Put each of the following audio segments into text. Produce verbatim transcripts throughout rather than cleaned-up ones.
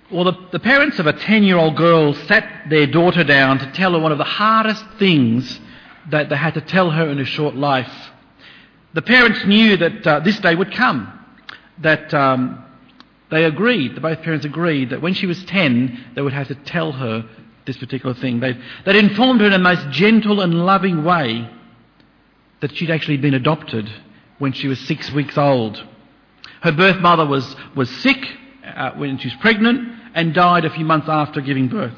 Well, the, the parents of a ten-year-old girl sat their daughter down to tell her one of the hardest things that they had to tell her in her short life. The parents knew that uh, this day would come, that um, they agreed, the both parents agreed, that when she was ten, they would have to tell her this particular thing. They'd, they'd informed her in the most gentle and loving way that she'd actually been adopted when she was six weeks old. Her birth mother was, was sick uh, when she was pregnant and died a few months after giving birth.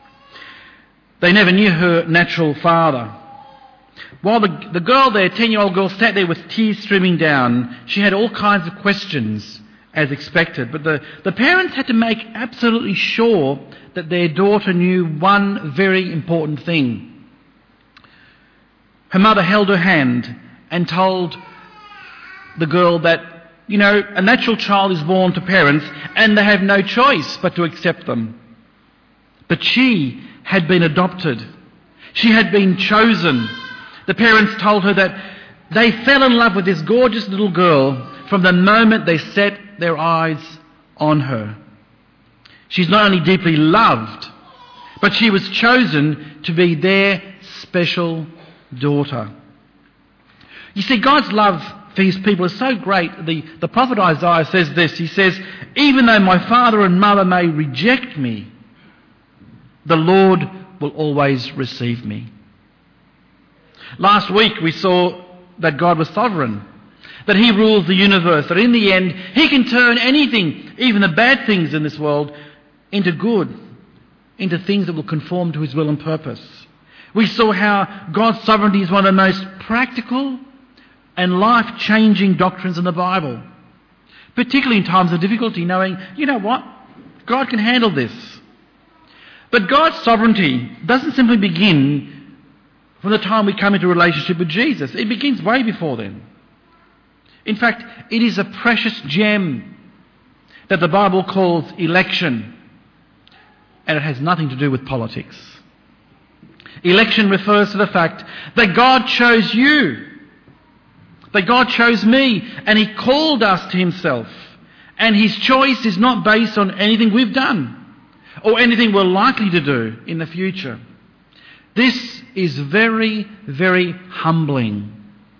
They never knew her natural father. While the, the girl, their ten-year-old girl, sat there with tears streaming down, she had all kinds of questions, as expected. But the, the parents had to make absolutely sure that their daughter knew one very important thing. Her mother held her hand and told the girl that, you know, a natural child is born to parents and they have no choice but to accept them. But she had been adopted. She had been chosen. The parents told her that they fell in love with this gorgeous little girl from the moment they set their eyes on her. She's not only deeply loved, but she was chosen to be their special daughter. You see, God's love for his people is so great. The, the prophet Isaiah says this. He says, "Even though my father and mother may reject me, the Lord will always receive me." Last week we saw that God was sovereign, that he rules the universe, that in the end he can turn anything, even the bad things in this world, into good, into things that will conform to his will and purpose. We saw how God's sovereignty is one of the most practical and life-changing doctrines in the Bible, particularly in times of difficulty, knowing, you know what, God can handle this. But God's sovereignty doesn't simply begin from the time we come into a relationship with Jesus. It begins way before then. In fact, it is a precious gem that the Bible calls election, and it has nothing to do with politics. Election refers to the fact that God chose you, that God chose me, and he called us to himself. And his choice is not based on anything we've done or anything we're likely to do in the future. This is very, very humbling.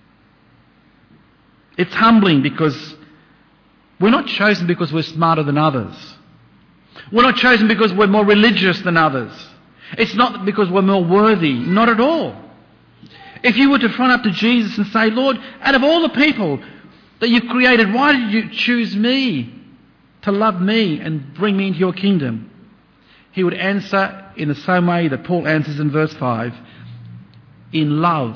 It's humbling because we're not chosen because we're smarter than others. We're not chosen because we're more religious than others. It's not because we're more worthy. Not at all. If you were to front up to Jesus and say, "Lord, out of all the people that you've created, why did you choose me to love me and bring me into your kingdom?" He would answer in the same way that Paul answers in verse five. In love.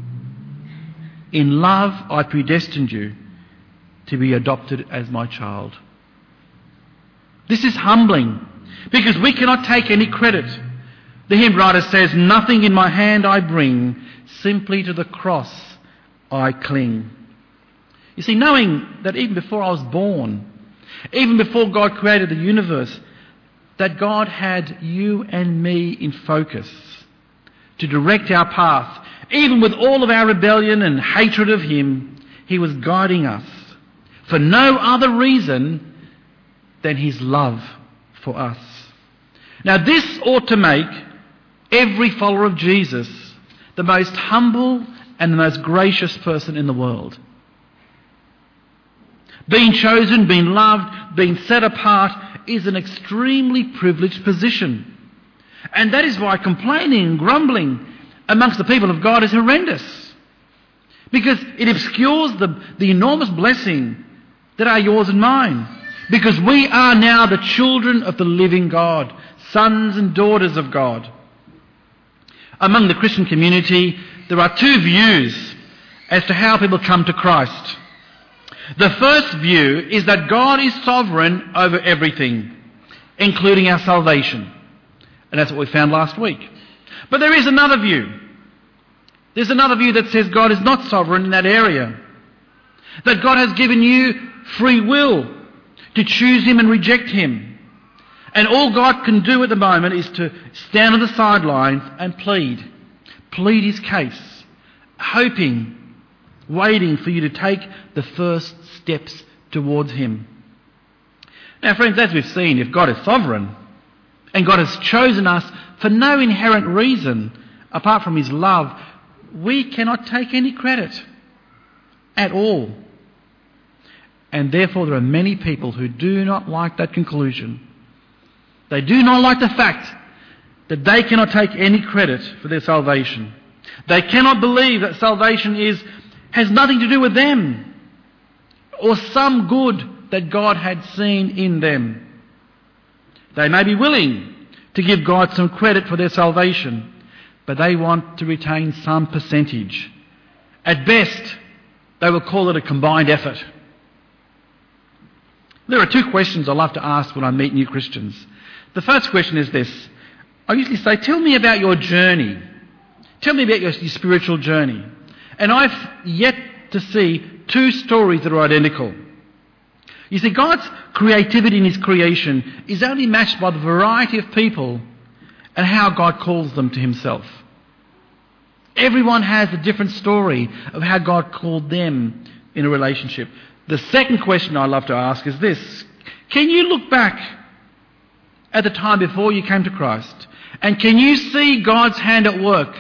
In love I predestined you to be adopted as my child. This is humbling because we cannot take any credit. The hymn writer says, "Nothing in my hand I bring, simply to the cross I cling." You see, knowing that even before I was born, even before God created the universe, that God had you and me in focus to direct our path. Even with all of our rebellion and hatred of him, he was guiding us for no other reason than his love for us. Now this ought to make every follower of Jesus the most humble and the most gracious person in the world. Being chosen, being loved, being set apart is an extremely privileged position. And that is why complaining and grumbling amongst the people of God is horrendous. Because it obscures the, the enormous blessing that are yours and mine. Because we are now the children of the living God, sons and daughters of God. Among the Christian community, there are two views as to how people come to Christ. The first view is that God is sovereign over everything, including our salvation. And that's what we found last week. But there is another view. There's another view that says God is not sovereign in that area. That God has given you free will to choose him and reject him. And all God can do at the moment is to stand on the sidelines and plead. Plead his case, hoping, waiting for you to take the first steps towards him. Now, friends, as we've seen, if God is sovereign and God has chosen us for no inherent reason apart from his love, we cannot take any credit at all. And therefore there are many people who do not like that conclusion. They do not like the fact that they cannot take any credit for their salvation. They cannot believe that salvation is has nothing to do with them or some good that God had seen in them. They may be willing to give God some credit for their salvation, but they want to retain some percentage. At best, they will call it a combined effort. There are two questions I love to ask when I meet new Christians. The first question is this. I usually say, tell me about your journey. Tell me about your, your spiritual journey. And I've yet to see two stories that are identical. You see, God's creativity in his creation is only matched by the variety of people and how God calls them to himself. Everyone has a different story of how God called them in a relationship. The second question I love to ask is this. Can you look back at the time before you came to Christ and can you see God's hand at work?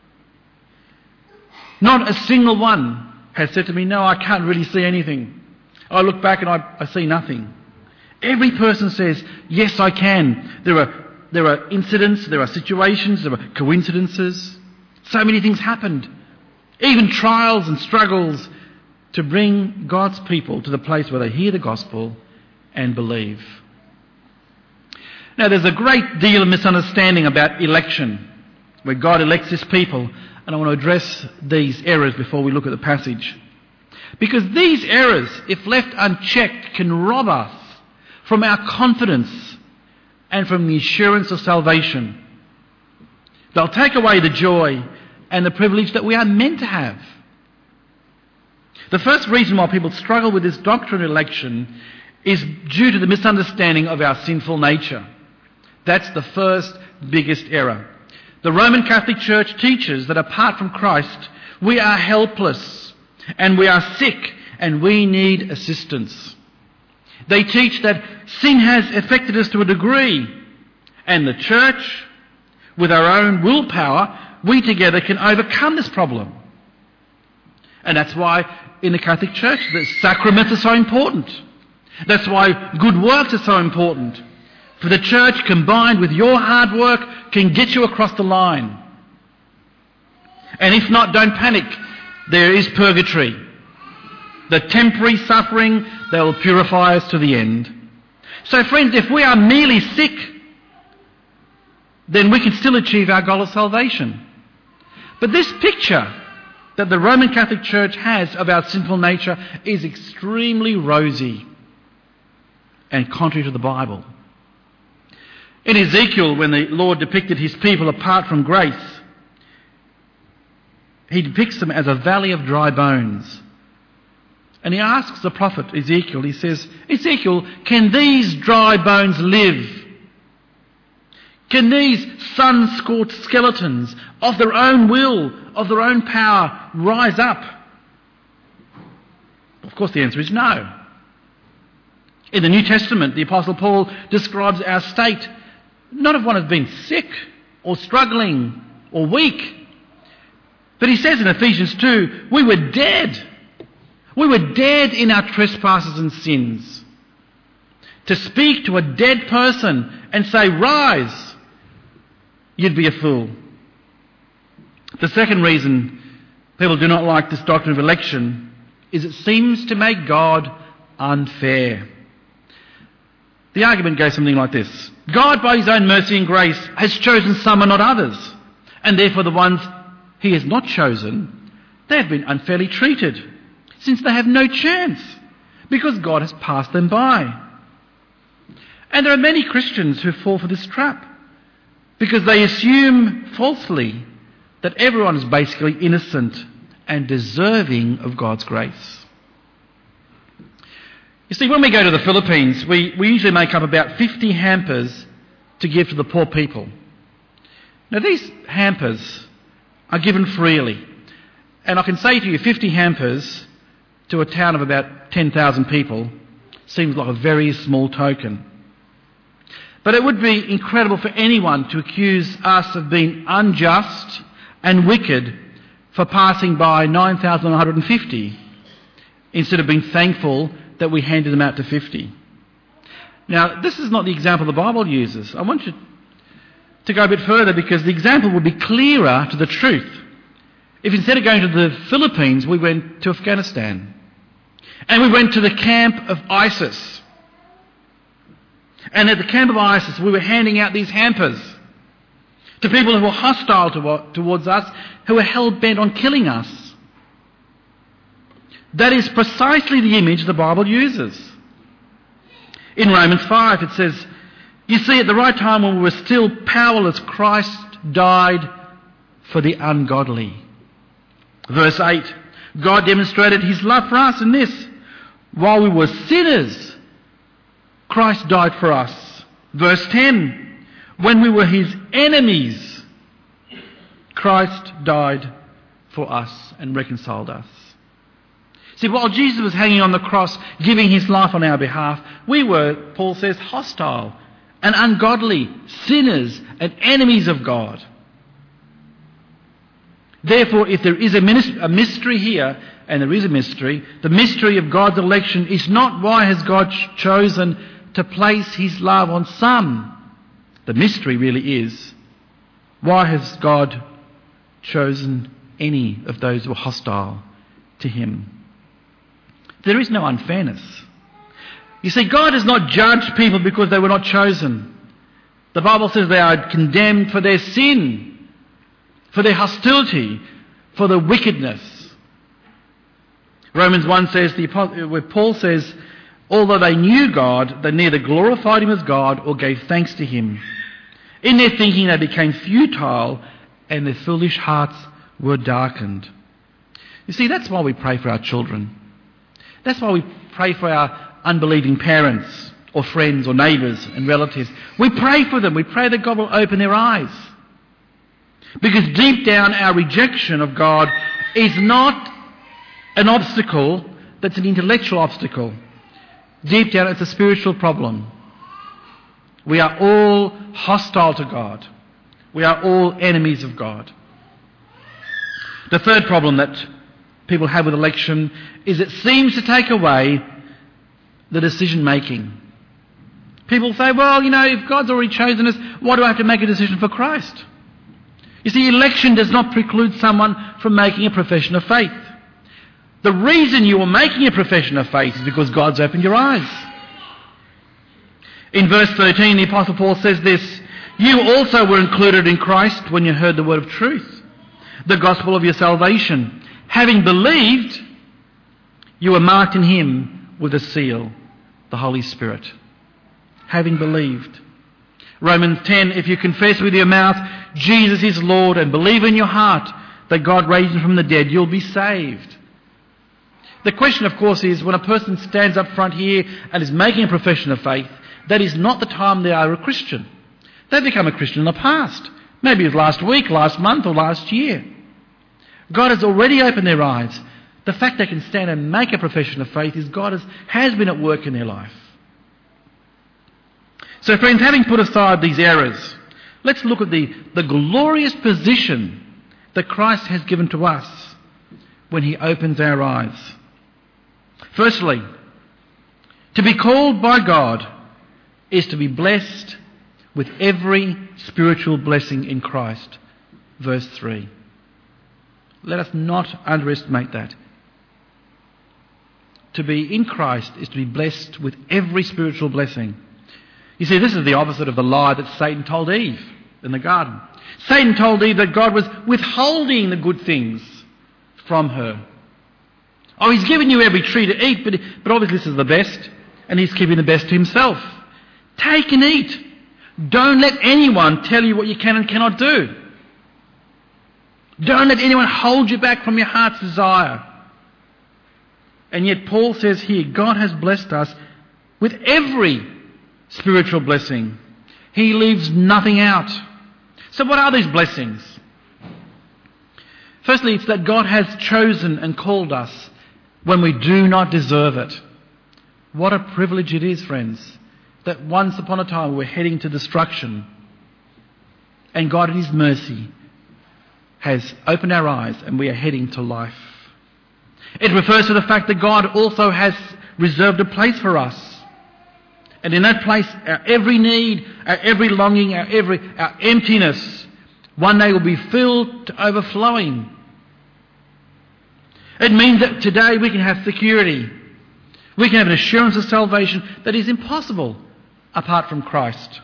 Not a single one has said to me, no, I can't really see anything. I look back and I, I see nothing. Every person says, yes, I can. There are, there are incidents, there are situations, there are coincidences. So many things happened. Even trials and struggles to bring God's people to the place where they hear the gospel and believe. Now, there's a great deal of misunderstanding about election, where God elects his people, and I want to address these errors before we look at the passage. Because these errors, if left unchecked, can rob us from our confidence and from the assurance of salvation. They'll take away the joy and the privilege that we are meant to have. The first reason why people struggle with this doctrine of election is due to the misunderstanding of our sinful nature. That's the first biggest error. The Roman Catholic Church teaches that apart from Christ, we are helpless and we are sick and we need assistance. They teach that sin has affected us to a degree, and the church, with our own willpower, we together can overcome this problem. And that's why in the Catholic Church the sacraments are so important. That's why good works are so important. For the church, combined with your hard work, can get you across the line. And if not, don't panic. There is purgatory. The temporary suffering that will purify us to the end. So friends, if we are merely sick, then we can still achieve our goal of salvation. But this picture that the Roman Catholic Church has of our sinful nature is extremely rosy and contrary to the Bible. In Ezekiel, when the Lord depicted his people apart from grace, he depicts them as a valley of dry bones. And he asks the prophet Ezekiel, he says, Ezekiel, can these dry bones live? Can these sun-scorched skeletons of their own will, of their own power, rise up? Of course the answer is no. In the New Testament, the Apostle Paul describes our state not of one who's been sick or struggling or weak, but he says in Ephesians two, we were dead. We were dead in our trespasses and sins. To speak to a dead person and say, rise, you'd be a fool. The second reason people do not like this doctrine of election is it seems to make God unfair. The argument goes something like this. God, by his own mercy and grace, has chosen some and not others. And therefore the ones he has not chosen, they have been unfairly treated, since they have no chance, because God has passed them by. And there are many Christians who fall for this trap, because they assume falsely that everyone is basically innocent and deserving of God's grace. You see, when we go to the Philippines, we, we usually make up about fifty hampers to give to the poor people. Now, these hampers are given freely. And I can say to you, fifty hampers to a town of about ten thousand people seems like a very small token. But it would be incredible for anyone to accuse us of being unjust and wicked for passing by nine thousand one hundred fifty instead of being thankful that we handed them out to fifty. Now, this is not the example the Bible uses. I want you to go a bit further because the example would be clearer to the truth if instead of going to the Philippines, we went to Afghanistan. And we went to the camp of ISIS. And at the camp of ISIS, we were handing out these hampers to people who were hostile to, towards us, who were hell-bent on killing us. That is precisely the image the Bible uses. In Romans five, it says, "You see, at the right time when we were still powerless, Christ died for the ungodly." Verse eight, "God demonstrated his love for us in this: while we were sinners, Christ died for us." Verse ten, "When we were his enemies, Christ died for us and reconciled us." See, while Jesus was hanging on the cross, giving his life on our behalf, we were, Paul says, hostile and ungodly, sinners and enemies of God. Therefore, if there is a mystery here, and there is a mystery, the mystery of God's election is not why has God chosen to place his love on some. The mystery really is, why has God chosen any of those who are hostile to him? There is no unfairness. You see, God has not judged people because they were not chosen. The Bible says they are condemned for their sin, for their hostility, for their wickedness. Romans one says, the, where Paul says, although they knew God, they neither glorified him as God or gave thanks to him. In their thinking they became futile and their foolish hearts were darkened. You see, that's why we pray for our children. That's why we pray for our unbelieving parents or friends or neighbours and relatives. We pray for them. We pray that God will open their eyes. Because deep down our rejection of God is not an obstacle that's an intellectual obstacle. Deep down it's a spiritual problem. We are all hostile to God. We are all enemies of God. The third problem that people have with election is it seems to take away the decision making. People say, well, you know, if God's already chosen us, why do I have to make a decision for Christ? You see, election does not preclude someone from making a profession of faith. The reason you are making a profession of faith is because God's opened your eyes. In verse thirteen, the Apostle Paul says this: "You also were included in Christ when you heard the word of truth, the gospel of your salvation. Having believed, you were marked in him with a seal, the Holy Spirit." Having believed. Romans ten, "If you confess with your mouth Jesus is Lord and believe in your heart that God raised him from the dead, you'll be saved." The question, of course, is when a person stands up front here and is making a profession of faith, that is not the time they are a Christian. They've become a Christian in the past. Maybe it was last week, last month or last year. God has already opened their eyes. The fact they can stand and make a profession of faith is God has, has been at work in their life. So friends, having put aside these errors, let's look at the, the glorious position that Christ has given to us when he opens our eyes. Firstly, to be called by God is to be blessed with every spiritual blessing in Christ. Verse three. Let us not underestimate that. To be in Christ is to be blessed with every spiritual blessing. You see, this is the opposite of the lie that Satan told Eve in the garden. Satan told Eve that God was withholding the good things from her. Oh, he's given you every tree to eat, but, but obviously this is the best, and he's keeping the best to himself. Take and eat. Don't let anyone tell you what you can and cannot do. Don't let anyone hold you back from your heart's desire. And yet Paul says here, God has blessed us with every spiritual blessing. He leaves nothing out. So what are these blessings? Firstly, it's that God has chosen and called us when we do not deserve it. What a privilege it is, friends, that once upon a time we're heading to destruction, and God in His mercy has opened our eyes and we are heading to life. It refers to the fact that God also has reserved a place for us. And in that place, our every need, our every longing, our every our emptiness, one day will be filled to overflowing. It means that today we can have security. We can have an assurance of salvation that is impossible apart from Christ.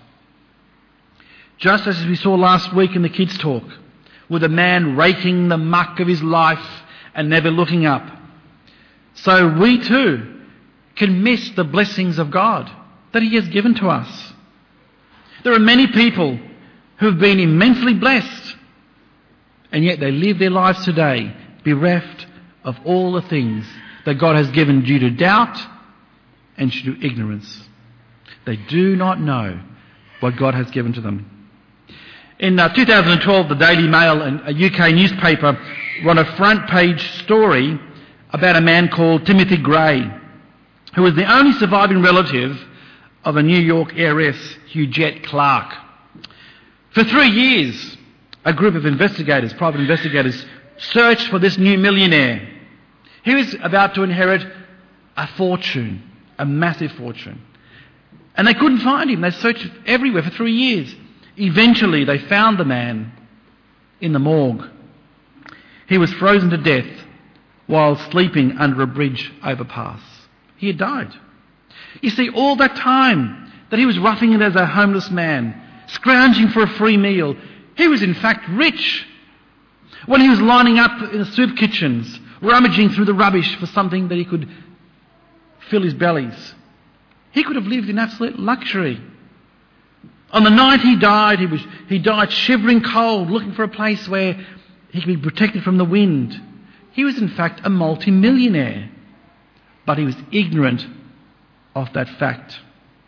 Just as we saw last week in the kids' talk, with a man raking the muck of his life and never looking up, so we too can miss the blessings of God that He has given to us. There are many people who have been immensely blessed, and yet they live their lives today bereft of all the things that God has given due to doubt and due to ignorance. They do not know what God has given to them. In uh, two thousand twelve, the Daily Mail, a U K newspaper, ran a front page story about a man called Timothy Gray, who was the only surviving relative of a New York heiress, Huguette Clark. For three years, a group of investigators, private investigators, searched for this new millionaire. He was about to inherit a fortune, a massive fortune. And they couldn't find him. They searched everywhere for three years. Eventually, they found the man in the morgue. He was frozen to death while sleeping under a bridge overpass. He had died. You see, all that time that he was roughing it as a homeless man, scrounging for a free meal, he was in fact rich. When he was lining up in the soup kitchens, rummaging through the rubbish for something that he could fill his bellies, he could have lived in absolute luxury. On the night he died, he was he died shivering cold, looking for a place where he could be protected from the wind. He was in fact a multi-millionaire, but he was ignorant of that fact.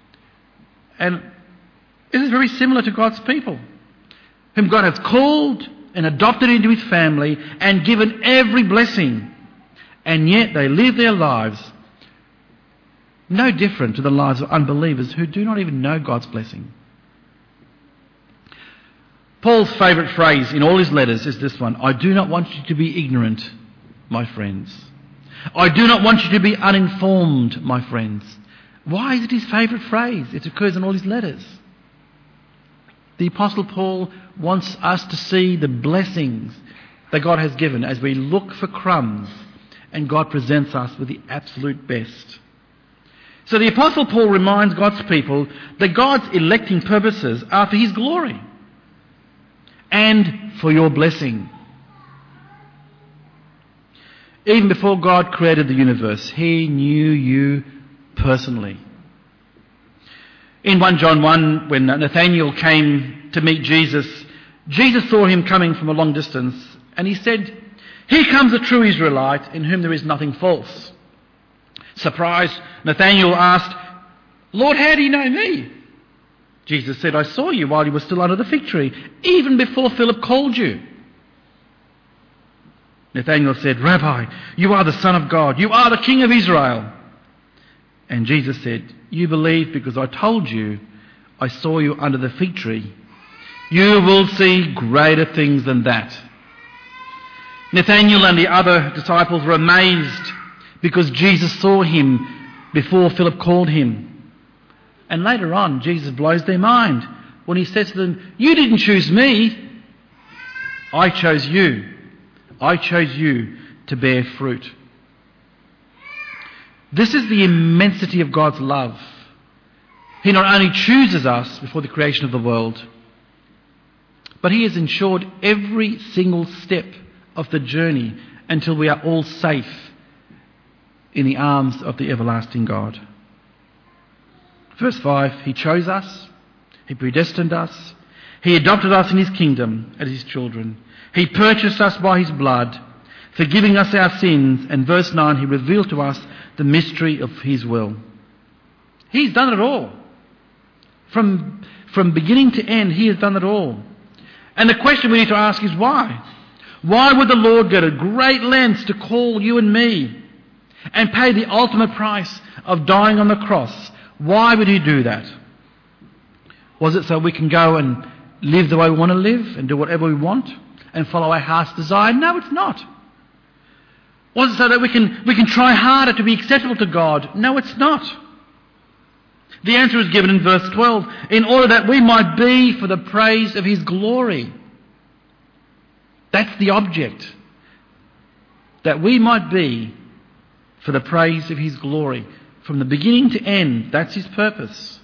And this is very similar to God's people, whom God has called and adopted into His family and given every blessing, and yet they live their lives no different to the lives of unbelievers who do not even know God's blessing. Paul's favourite phrase in all his letters is this one: I do not want you to be ignorant, my friends. I do not want you to be uninformed, my friends. Why is it his favourite phrase? It occurs in all his letters. The Apostle Paul wants us to see the blessings that God has given as we look for crumbs, and God presents us with the absolute best. So the Apostle Paul reminds God's people that God's electing purposes are for His glory and for your blessing. Even before God created the universe, He knew you personally. In First John one, when Nathanael came to meet Jesus, Jesus saw him coming from a long distance, and he said, "Here comes a true Israelite in whom there is nothing false." Surprised, Nathanael asked, "Lord, how do you know me?" Jesus said, "I saw you while you were still under the fig tree, even before Philip called you." Nathanael said, "Rabbi, you are the Son of God. You are the King of Israel." And Jesus said, "You believe because I told you I saw you under the fig tree. You will see greater things than that." Nathanael and the other disciples were amazed because Jesus saw him before Philip called him. And later on, Jesus blows their mind when He says to them, "You didn't choose me. I chose you. I chose you to bear fruit." This is the immensity of God's love. He not only chooses us before the creation of the world, but He has ensured every single step of the journey until we are all safe in the arms of the everlasting God. Verse five, He chose us, He predestined us, He adopted us in His kingdom as His children. He purchased us by His blood, forgiving us our sins. And verse nine, He revealed to us the mystery of His will. He's done it all. From, from beginning to end, He has done it all. And the question we need to ask is why? Why would the Lord go to great lengths to call you and me and pay the ultimate price of dying on the cross, why would he do that? Was it so we can go and live the way we want to live and do whatever we want and follow our heart's desire? No, it's not. Was it so that we can, we can try harder to be acceptable to God? No, it's not. The answer is given in verse twelve, in order that we might be for the praise of his glory. That's the object. That we might be for the praise of his glory. From the beginning to end, that's his purpose.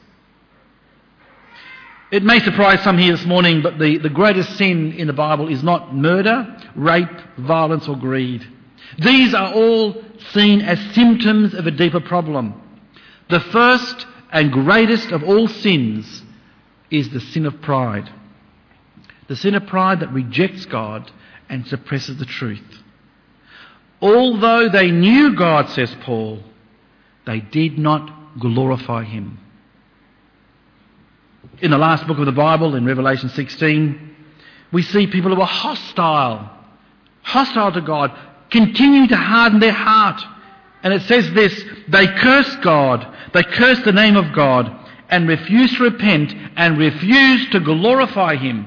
It may surprise some here this morning, but the, the greatest sin in the Bible is not murder, rape, violence or greed. These are all seen as symptoms of a deeper problem. The first and greatest of all sins is the sin of pride. The sin of pride that rejects God and suppresses the truth. Although they knew God, says Paul, they did not glorify him. In the last book of the Bible, in Revelation sixteen, we see people who are hostile, hostile to God, continue to harden their heart. And it says this, they curse God, they curse the name of God, and refuse to repent and refuse to glorify him.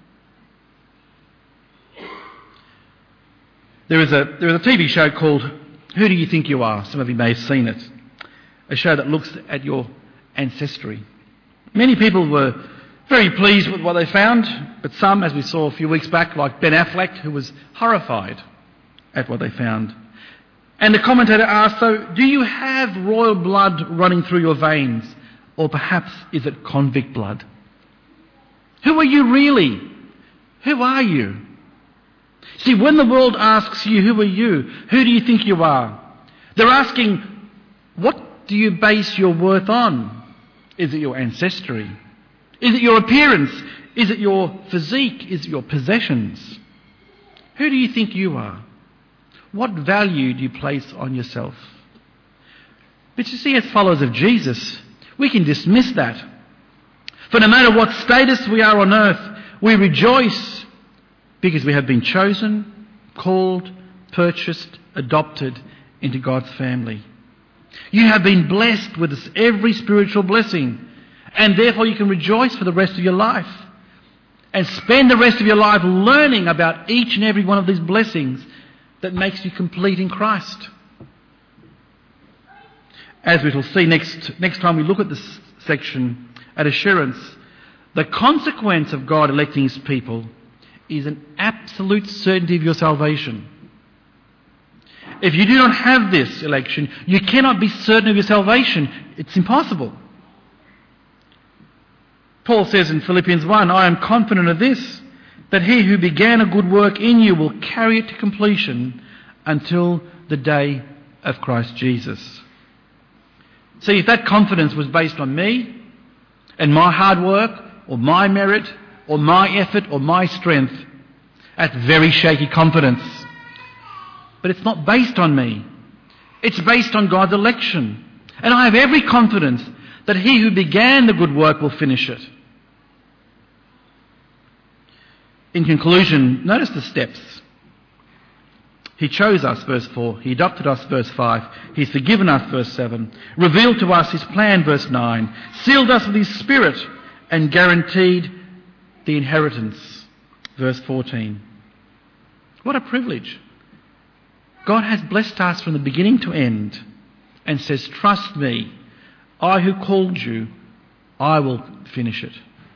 There is a there is a T V show called Who Do You Think You Are? Some of you may have seen it. A show that looks at your ancestry. Many people were very pleased with what they found, but some, as we saw a few weeks back, like Ben Affleck, who was horrified at what they found. And the commentator asked, so do you have royal blood running through your veins? Or perhaps is it convict blood? Who are you really? Who are you? See, when the world asks you, who are you? Who do you think you are? They're asking, what do you base your worth on? Is it your ancestry? Is it your appearance? Is it your physique? Is it your possessions? Who do you think you are? What value do you place on yourself? But you see, as followers of Jesus, we can dismiss that. For no matter what status we are on earth, we rejoice because we have been chosen, called, purchased, adopted into God's family. You have been blessed with every spiritual blessing, and therefore you can rejoice for the rest of your life and spend the rest of your life learning about each and every one of these blessings that makes you complete in Christ. As we will see next, next time we look at this section at assurance, the consequence of God electing his people is an absolute certainty of your salvation. If you do not have this election, you cannot be certain of your salvation. It's impossible. Paul says in Philippians one, I am confident of this, that he who began a good work in you will carry it to completion until the day of Christ Jesus. See, if that confidence was based on me and my hard work or my merit or my effort or my strength, that's very shaky confidence. But it's not based on me. It's based on God's election. And I have every confidence that he who began the good work will finish it. In conclusion, notice the steps. He chose us, verse four. He adopted us, verse five. He's forgiven us, verse seven. Revealed to us his plan, verse nine. Sealed us with his Spirit and guaranteed the inheritance, verse fourteen. What a privilege. God has blessed us from the beginning to end and says, trust me, I who called you, I will finish it.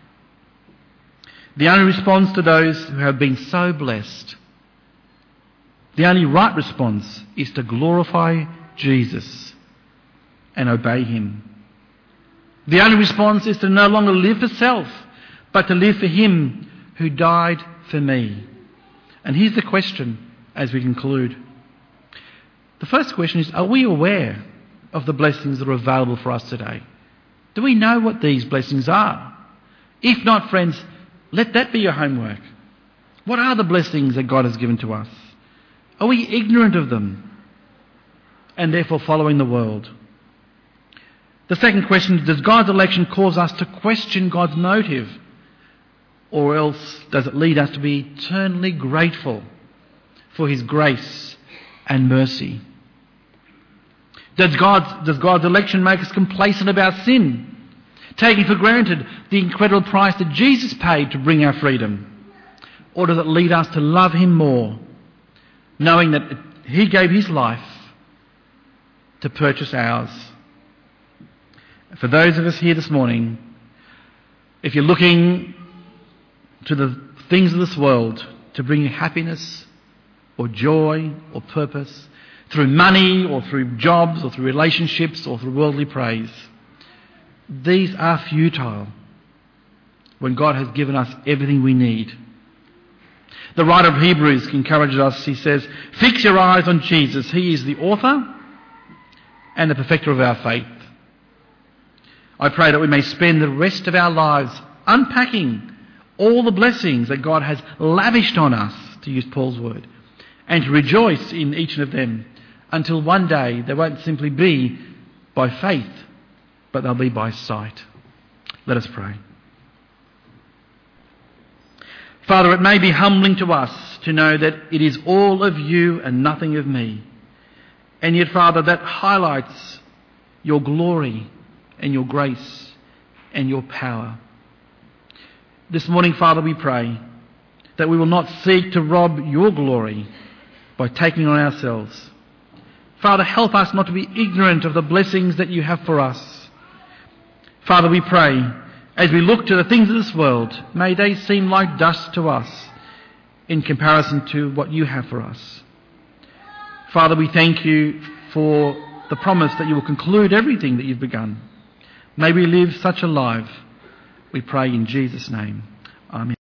The only response to those who have been so blessed, the only right response is to glorify Jesus and obey him. The only response is to no longer live for self, but to live for him who died for me. And here's the question as we conclude. The first question is, are we aware of the blessings that are available for us today? Do we know what these blessings are? If not, friends, let that be your homework. What are the blessings that God has given to us? Are we ignorant of them and therefore following the world? The second question is, does God's election cause us to question God's motive? Or else does it lead us to be eternally grateful for his grace and mercy? Does God's, does God's election make us complacent about sin, taking for granted the incredible price that Jesus paid to bring our freedom? Or does it lead us to love him more, knowing that he gave his life to purchase ours? For those of us here this morning, if you're looking to the things of this world to bring you happiness or joy or purpose, through money or through jobs or through relationships or through worldly praise, these are futile when God has given us everything we need. The writer of Hebrews encourages us. He says, "Fix your eyes on Jesus. He is the author and the perfecter of our faith." I pray that we may spend the rest of our lives unpacking all the blessings that God has lavished on us, to use Paul's word, and to rejoice in each of them until one day they won't simply be by faith, but they'll be by sight. Let us pray. Father, it may be humbling to us to know that it is all of you and nothing of me. And yet, Father, that highlights your glory and your grace and your power. This morning, Father, we pray that we will not seek to rob your glory by taking on ourselves. Father, help us not to be ignorant of the blessings that you have for us. Father, we pray, as we look to the things of this world, may they seem like dust to us in comparison to what you have for us. Father, we thank you for the promise that you will conclude everything that you've begun. May we live such a life, we pray in Jesus' name. Amen.